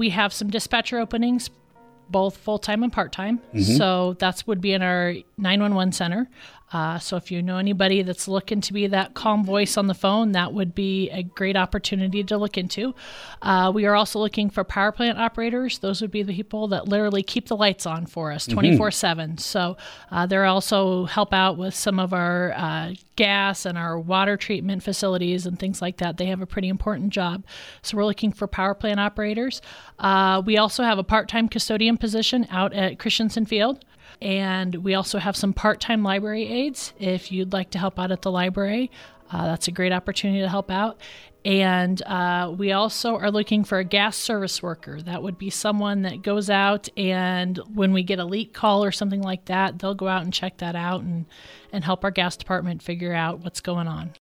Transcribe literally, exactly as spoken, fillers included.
We have some dispatcher openings, both full-time and part-time. Mm-hmm. So that would be in our nine one one center. Uh, so if you know anybody that's looking to be that calm voice on the phone, that would be a great opportunity to look into. Uh, we are also looking for power plant operators. Those would be the people that literally keep the lights on for us twenty-four seven. Mm-hmm. So uh, they're also help out with some of our uh, gas and our water treatment facilities and things like that. They have a pretty important job. So we're looking for power plant operators. Uh, we also have a part-time custodian position out at Christensen Field. And we also have some part-time library aides. If you'd like to help out at the library, uh, that's a great opportunity to help out. And uh, we also are looking for a gas service worker. That would be someone that goes out, and when we get a leak call or something like that, they'll go out and check that out and, and help our gas department figure out what's going on.